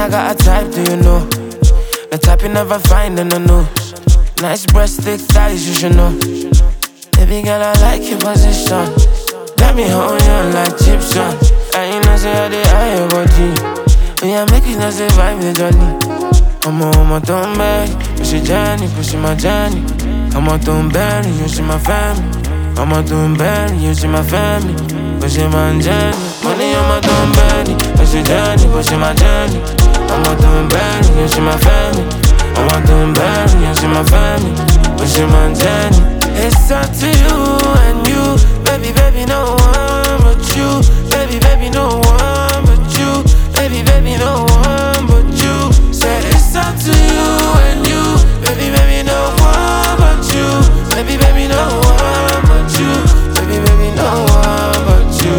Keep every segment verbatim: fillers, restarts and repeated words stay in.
I got a type, do you know? The type you never find in the news. Nice breast, thick thighs, you should know. Baby girl, I like your position. Got me hold on like Gibson. And you know say I did eye your body. When I make it, not say vibe the jolly. I'm a woman, don't beg. Push your journey, push my journey. I'm a don't bury, you see my family. I'm a don't bury, you see my family. Push my journey. Money, I'm a don't bury. Push your journey, push my journey. I'm a don't bury, you see my family. I'm a don't bury, you see my family. Push my journey. It's up to you and you. Baby, baby, no one but you. Baby, baby, no one but you. Baby, baby, no one but you. Say it's up to you and you. Baby, baby, no one but you. Baby, baby, no one but you. Baby, baby, no one but you.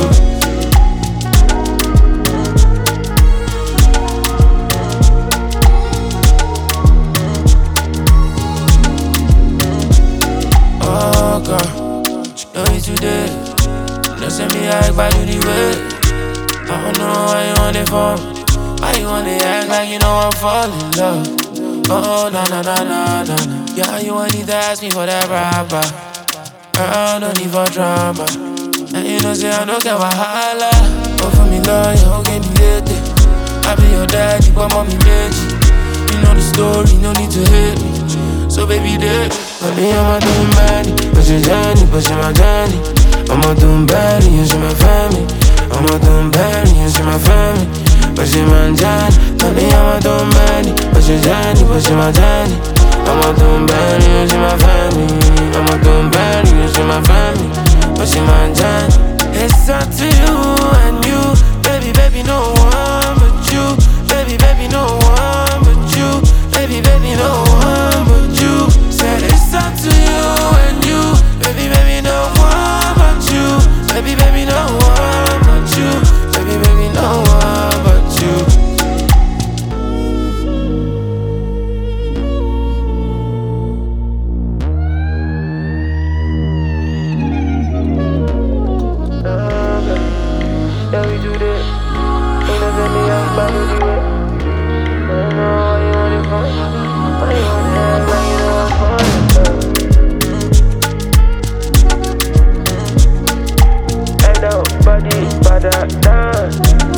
Oh God, you know it today. Don't send me act by you the way. I don't know why you want it for. Why you wanna act like you know I'm falling in love? Oh, na na na na na na. Yeah, you want need to ask me for that rapper. Girl, no need for drama. And you know say I don't get wahala. Go for me love, you don't get me late. I be your daddy, but mommy bitch. You know the story, no need to hate me. So baby, there. Honey, I'm a doing bad. Push your journey, push my journey. I'm a doing bad, you see my family. I'm a doing bad, you see my family. Push my journey. Honey, I'm a doing bad. Push your journey, push my journey. I'm a doing bad, you see my family. I'm a doing bad, you see my family. Push my journey. It's up to you and you. Baby, baby, no one but you. Baby, baby, no one but you. Baby, baby, no one but you. Said it's up to you and you. Baby, baby, no one but you. Baby, baby, no one but you. Baby, baby, no one but you. Yeah, we do this. Ain't nothing me else but we do it. I don't know why you want it for. Why you want to act like you know I'm falling. Hey, nobody but that dance.